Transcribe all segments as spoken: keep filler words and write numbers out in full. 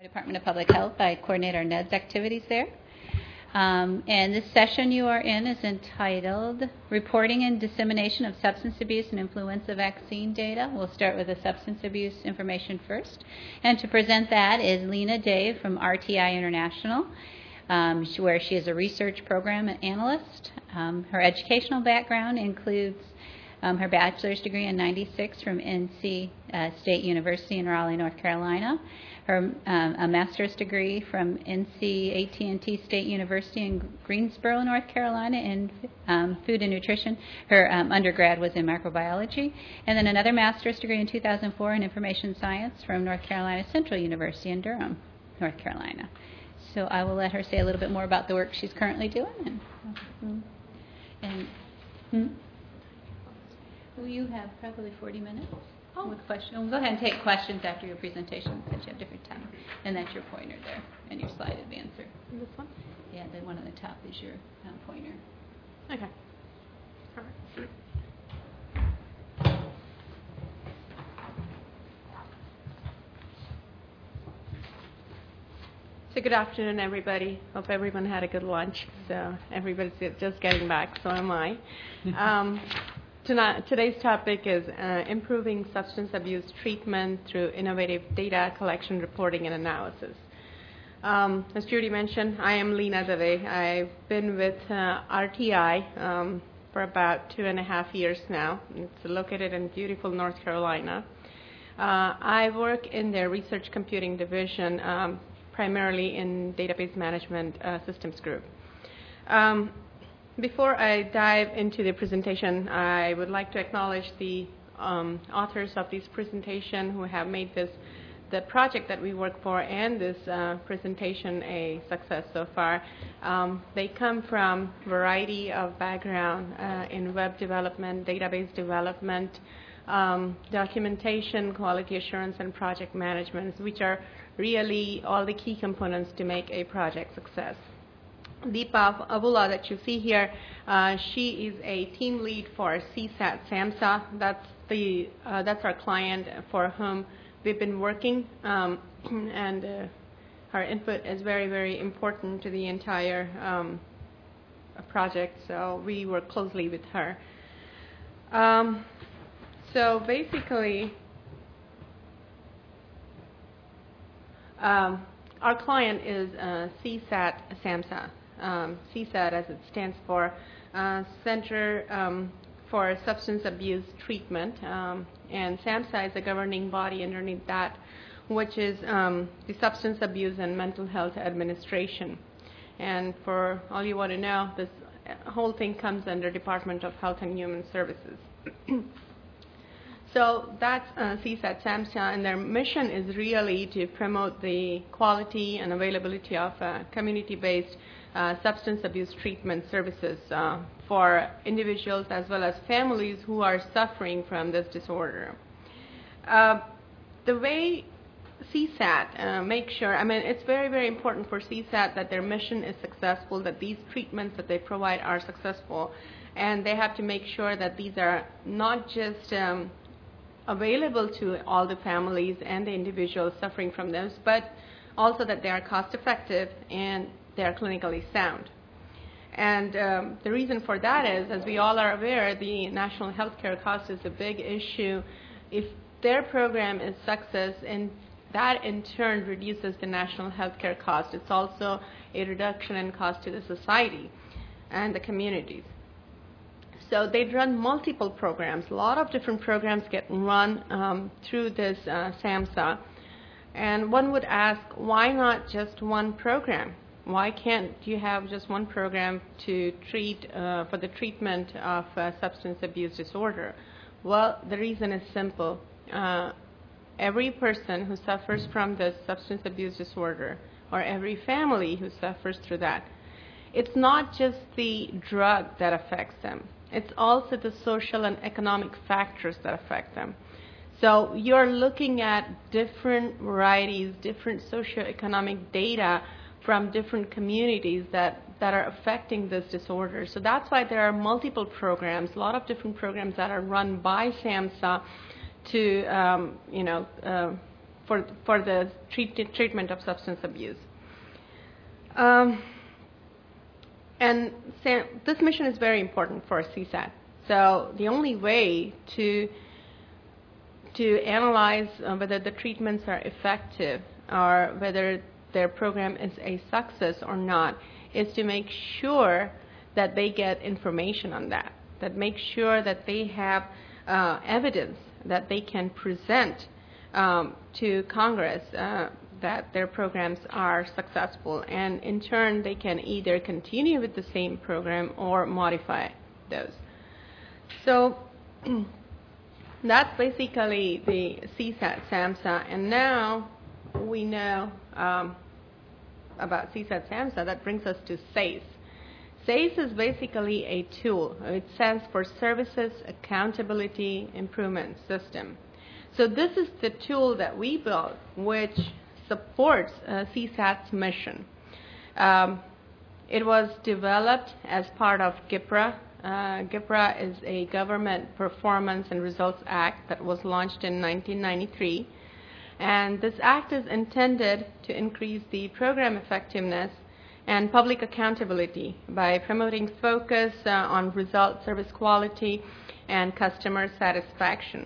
Department of Public Health. I coordinate our N E D S activities there. Um, and this session you are in is entitled Reporting and Dissemination of Substance Abuse and Influenza Vaccine Data. We'll start with the substance abuse information first. And to present that is Lena Dave from R T I International, um, where she is a research program analyst. Um, her educational background includes um, her bachelor's degree in ninety-six from N C uh, State University in Raleigh, North Carolina. Her um, a master's degree from N C A T and T State University in Greensboro, North Carolina, in um, food and nutrition. Her um, undergrad was in microbiology, and then another master's degree in two thousand four in information science from North Carolina Central University in Durham, North Carolina. So I will let her say a little bit more about the work she's currently doing. And, and hmm? Well, you have probably forty minutes. Oh, with questions. We'll go ahead and take questions after your presentation since you have different time. And that's your pointer there and your slide advancer. This one? Yeah, the one on the top is your um, pointer. Okay. All right. So good afternoon, everybody. Hope everyone had a good lunch. So everybody's just getting back, so am I. Um, Tonight, today's topic is uh, improving substance abuse treatment through innovative data collection, reporting, and analysis. Um, as Judy mentioned, I am Lena Dave. I've been with uh, R T I um, for about two and a half years now. It's located in beautiful North Carolina. Uh, I work in their research computing division, um, primarily in database management uh, systems group. Um, Before I dive into the presentation, I would like to acknowledge the um, authors of this presentation who have made this, the project that we work for and this uh, presentation a success so far. Um, they come from a variety of background uh, in web development, database development, um, documentation, quality assurance, and project management, which are really all the key components to make a project success. Deepa Avula that you see here, uh, she is a team lead for C SAT SAMHSA. That's the uh, that's our client for whom we've been working, um, and uh, her input is very very important to the entire um, project. So we work closely with her. Um, so basically, um, our client is uh, C SAT SAMHSA. Um, C SAT, as it stands for, uh, Center um, for Substance Abuse Treatment, um, and SAMHSA is a governing body underneath that, which is um, the Substance Abuse and Mental Health Administration. And for all you want to know, this whole thing comes under Department of Health and Human Services. So that's uh, C SAT SAMHSA, and their mission is really to promote the quality and availability of uh, community-based uh, substance abuse treatment services uh, for individuals as well as families who are suffering from this disorder. Uh, the way C SAT uh, makes sure, I mean, it's very, very important for C SAT that their mission is successful, that these treatments that they provide are successful, and they have to make sure that these are not just um, available to all the families and the individuals suffering from this, but also that they are cost effective and they are clinically sound. And um, the reason for that is, as we all are aware, the national healthcare cost is a big issue. If their program is success, and that in turn reduces the national healthcare cost, it's also a reduction in cost to the society and the communities. So they run multiple programs. A lot of different programs get run um, through this uh, SAMHSA. And one would ask, why not just one program? Why can't you have just one program to treat uh, for the treatment of uh, substance abuse disorder? Well, the reason is simple. Uh, every person who suffers from this substance abuse disorder, or every family who suffers through that, it's not just the drug that affects them. It's also the social and economic factors that affect them. So you're looking at different varieties, different socioeconomic data from different communities that, that are affecting this disorder. So that's why there are multiple programs, a lot of different programs that are run by SAMHSA to, um, you know, uh, for, for the treat, treatment of substance abuse. Um, and SAM, this mission is very important for C SAT. So the only way to to analyze uh, whether the treatments are effective or whether their program is a success or not is to make sure that they get information on that, that make sure that they have uh, evidence that they can present um, to Congress uh, that their programs are successful, and in turn they can either continue with the same program or modify those. So that's basically the C SAT SAMHSA, and now we know um, about C SAT SAMHSA. That brings us to SACE. SACE is basically a tool. It stands for Services Accountability Improvement System. So this is the tool that we built, which supports uh, C SAT's mission. Um, it was developed as part of GIPRA. Uh, GIPRA is a Government Performance and Results Act that was launched in nineteen ninety-three. And this act is intended to increase the program effectiveness and public accountability by promoting focus uh, on result, service quality, and customer satisfaction.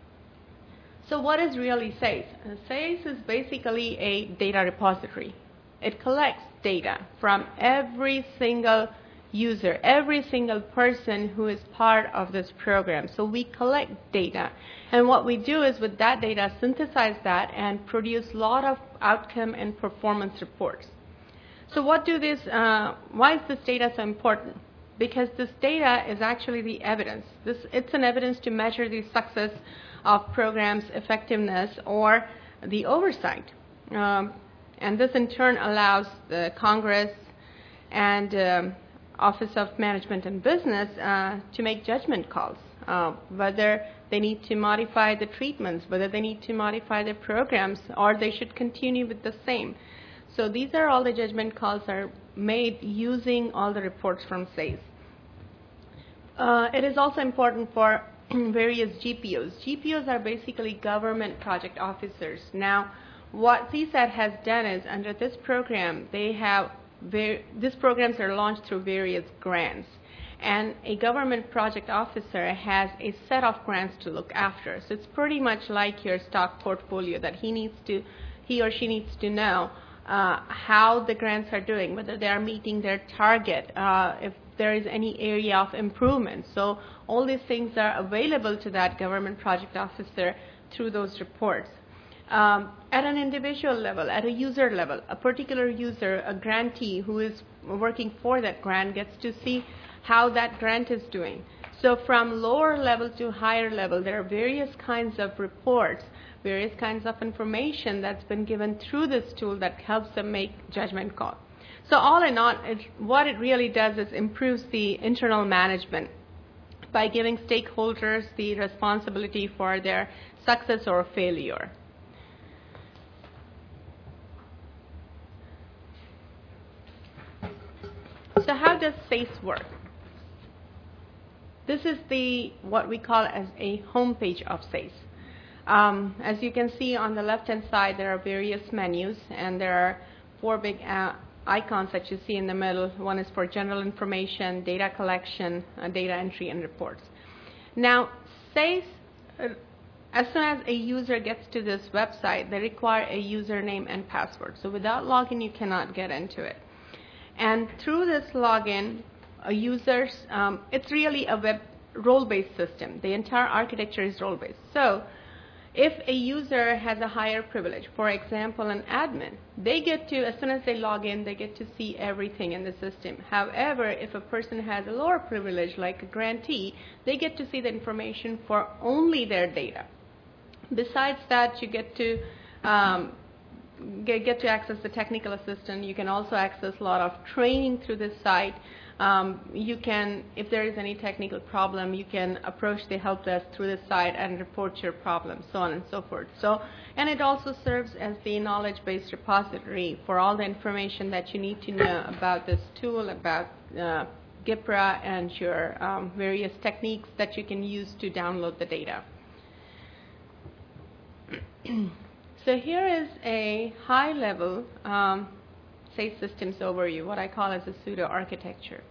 So what is really SACE? Uh, SACE is basically a data repository. It collects data from every single user, every single person who is part of this program. So we collect data, and what we do is with that data synthesize that and produce a lot of outcome and performance reports. So what do this, uh, why is this data so important? Because this data is actually the evidence. This, it's an evidence to measure the success of programs' effectiveness or the oversight. Um, and this in turn allows the Congress and um, Office of Management and Business uh, to make judgment calls, uh, whether they need to modify the treatments, whether they need to modify their programs, or they should continue with the same. So these are all the judgment calls are made using all the reports from SACE. Uh, it is also important for various G P Os. G P Os are basically government project officers. Now, what C SAT has done is under this program, they have Ver these programs are launched through various grants, and a government project officer has a set of grants to look after. So it's pretty much like your stock portfolio that he needs to, he or she needs to know uh, how the grants are doing, whether they are meeting their target, uh, if there is any area of improvement. So all these things are available to that government project officer through those reports. Um, at an individual level, at a user level, a particular user, a grantee who is working for that grant gets to see how that grant is doing. So from lower level to higher level, there are various kinds of reports, various kinds of information that's been given through this tool that helps them make judgment calls. So all in all, it, what it really does is improves the internal management by giving stakeholders the responsibility for their success or failure. So how does SACE work? This is the what we call as a homepage of SACE. Um, as you can see on the left-hand side, there are various menus, and there are four big uh, icons that you see in the middle. One is for general information, data collection, uh, data entry, and reports. Now, SACE, uh, as soon as a user gets to this website, they require a username and password. So without login, you cannot get into it. And through this login, a users, um, it's really a web role-based system. The entire architecture is role-based. So if a user has a higher privilege, for example, an admin, they get to, as soon as they log in, they get to see everything in the system. However, if a person has a lower privilege, like a grantee, they get to see the information for only their data. Besides that, you get to um, Get, get to access the technical assistant. You can also access a lot of training through this site. Um, you can, if there is any technical problem, you can approach the help desk through the site and report your problem, so on and so forth. So, and it also serves as the knowledge-based repository for all the information that you need to know about this tool, about uh, GIPRA, and your um, various techniques that you can use to download the data. So here is a high-level um, SACE systems overview, what I call as a pseudo architecture.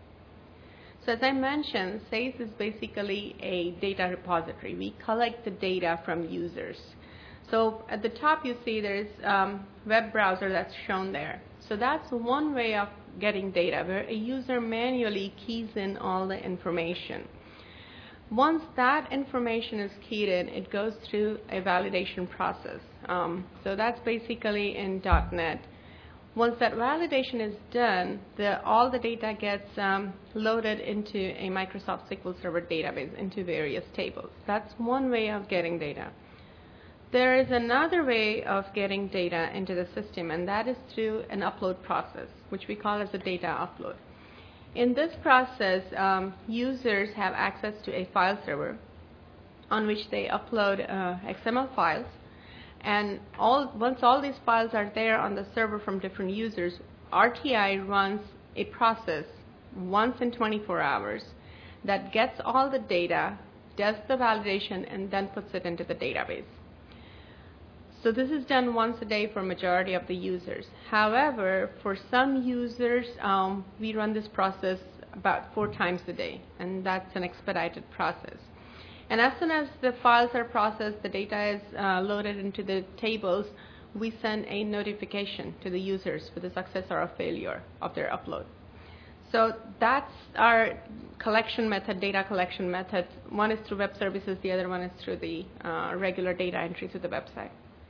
So as I mentioned, SACE is basically a data repository. We collect the data from users. So at the top you see there's um, web browser that's shown there. So that's one way of getting data, where a user manually keys in all the information. Once that information is keyed in, it goes through a validation process. Um, so that's basically in dot net. Once that validation is done, the, all the data gets um, loaded into a Microsoft S Q L Server database into various tables. That's one way of getting data. There is another way of getting data into the system, and that is through an upload process, which we call as a data upload. In this process, um, users have access to a file server on which they upload uh, X M L files. And all, once all these files are there on the server from different users, R T I runs a process once in twenty-four hours that gets all the data, does the validation, and then puts it into the database. So this is done once a day for majority of the users. However, for some users, um, we run this process about four times a day, and that's an expedited process. And as soon as the files are processed, the data is uh, loaded into the tables, we send a notification to the users for the success or a failure of their upload. So that's our collection method, data collection method. One is through web services, the other one is through the uh, regular data entry to the website.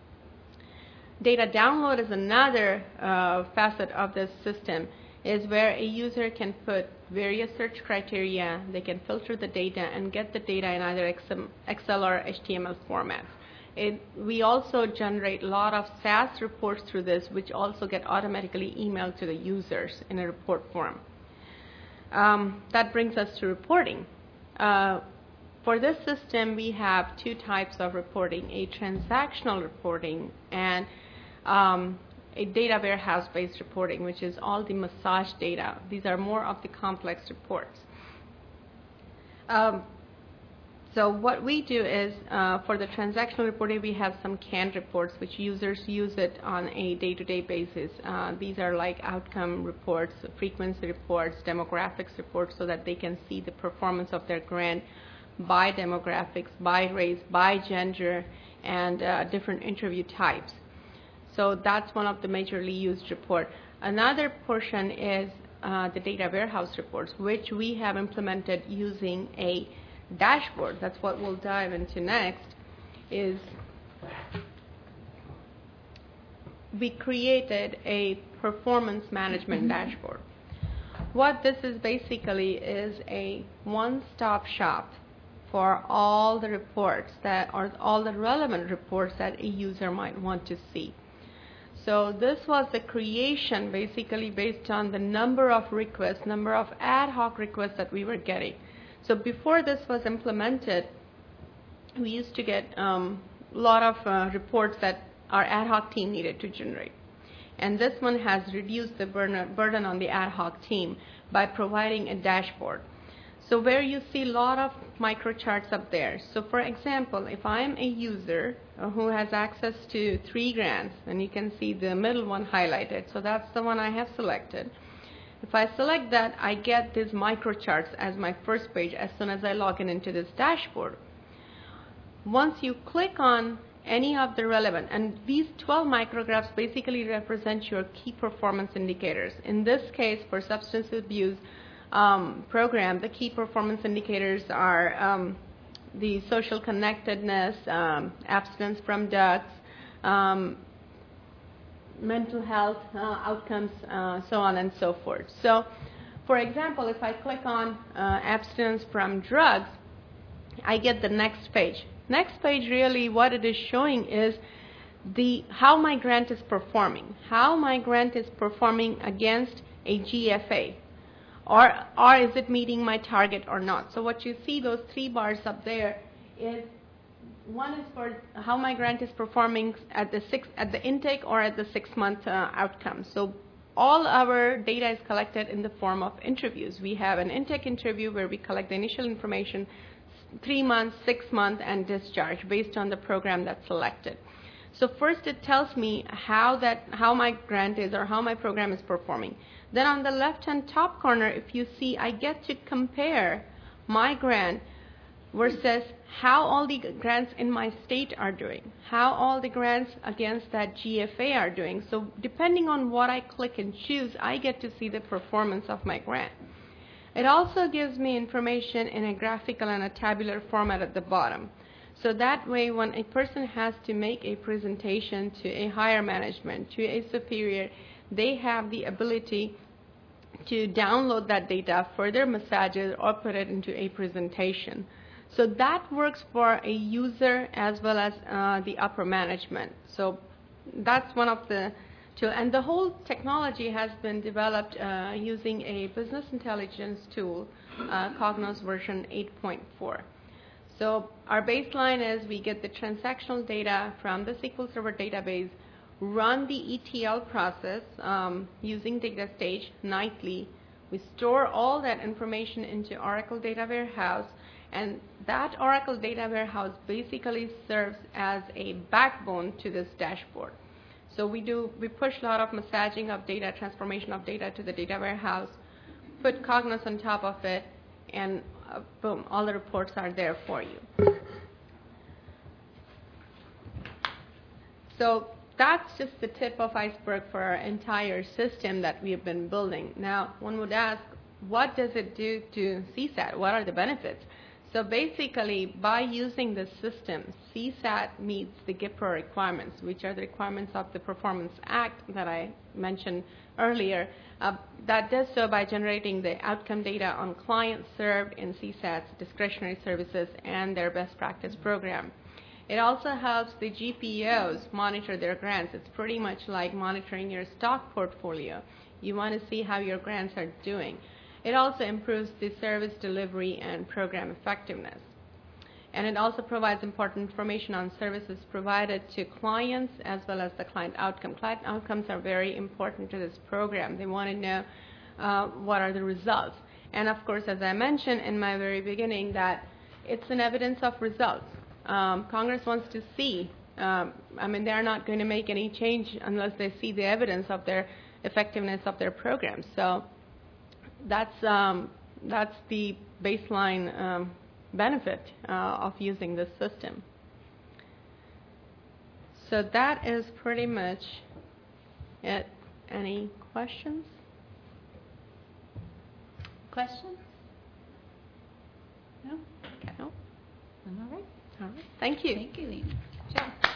Data download is another uh, facet of this system, is where a user can put various search criteria, they can filter the data and get the data in either Excel or H T M L format. It, we also generate a lot of S A S reports through this, which also get automatically emailed to the users in a report form. Um, that brings us to reporting. Uh, For this system, we have two types of reporting, a transactional reporting and um, a data warehouse-based reporting, which is all the massage data. These are more of the complex reports. Um, so what we do is, uh, for the transactional reporting, we have some canned reports, which users use it on a day-to-day basis. Uh, these are like outcome reports, frequency reports, demographics reports, so that they can see the performance of their grant by demographics, by race, by gender, and uh, different interview types. So that's one of the majorly used reports. Another portion is uh, the data warehouse reports, which we have implemented using a dashboard. That's what we'll dive into next, is we created a performance management dashboard. What this is basically is a one-stop shop for all the reports that are all the relevant reports that a user might want to see. So this was the creation basically based on the number of requests, number of ad hoc requests that we were getting. So before this was implemented, we used to get a um, lot of uh, reports that our ad hoc team needed to generate. And this one has reduced the burden on the ad hoc team by providing a dashboard. So where you see a lot of microcharts up there. So for example, if I'm a user uh, who has access to three grants, and you can see the middle one highlighted, so that's the one I have selected. If I select that, I get these microcharts as my first page as soon as I log in into this dashboard. Once you click on any of the relevant, and these twelve micrographs basically represent your key performance indicators. In this case, for substance abuse um, program, the key performance indicators are um, the social connectedness, um, abstinence from drugs, um, mental health uh, outcomes, uh, so on and so forth. So, for example, if I click on uh, abstinence from drugs, I get the next page. Next page, really what it is showing is the how my grant is performing, how my grant is performing against a G F A, or, or is it meeting my target or not. So what you see, those three bars up there, is one is for how my grant is performing at the six at the intake or at the six-month uh, outcome. So all our data is collected in the form of interviews. We have an intake interview where we collect the initial information, three months, six months, and discharge based on the program that's selected. So first it tells me how that how my grant is or how my program is performing. Then on the left-hand top corner, if you see, I get to compare my grant versus how all the grants in my state are doing, how all the grants against that G F A are doing. So depending on what I click and choose, I get to see the performance of my grant. It also gives me information in a graphical and a tabular format at the bottom. So that way, when a person has to make a presentation to a higher management, to a superior, they have the ability to download that data, further massage it, or put it into a presentation. So that works for a user as well as uh, the upper management. So that's one of the tools. And the whole technology has been developed uh, using a business intelligence tool, uh, Cognos version eight point four. So our baseline is we get the transactional data from the S Q L Server database, run the E T L process um, using DataStage nightly. We store all that information into Oracle Data Warehouse, and that Oracle Data Warehouse basically serves as a backbone to this dashboard. So we do we push a lot of massaging of data, transformation of data to the data warehouse, put Cognos on top of it, and uh, boom, all the reports are there for you. So that's just the tip of iceberg for our entire system that we have been building. Now, one would ask, what does it do to C SAT? What are the benefits? So basically, by using this system, C SAT meets the G I P R A requirements, which are the requirements of the Performance Act that I mentioned earlier. Uh, that does so by generating the outcome data on clients served in C SAT's discretionary services and their best practice program. It also helps the G P Os monitor their grants. It's pretty much like monitoring your stock portfolio. You want to see how your grants are doing. It also improves the service delivery and program effectiveness. And it also provides important information on services provided to clients as well as the client outcome. Client outcomes are very important to this program. They want to know uh, what are the results. And of course, as I mentioned in my very beginning, that it's an evidence of results. Um, Congress wants to see, um, I mean, they're not going to make any change unless they see the evidence of their effectiveness of their programs. So that's, um, that's the baseline um, benefit uh, of using this system. So that is pretty much it. Any questions? Questions? No? Okay. No? All right. All right. Thank you. Thank you, Lena. Good job.